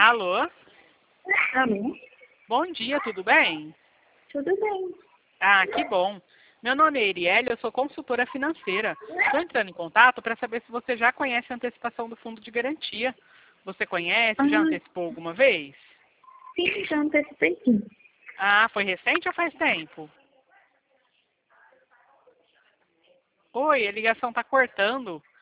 Alô? Alô? Bom dia, tudo bem? Tudo bem. Ah, que bom. Meu nome é Erielle, eu sou consultora financeira. Estou entrando em contato para saber se você já conhece a antecipação do fundo de garantia. Você conhece? Já Ah, antecipou alguma vez? sim, já antecipei sim. Ah, foi recente ou faz tempo? Oi, a ligação está cortando.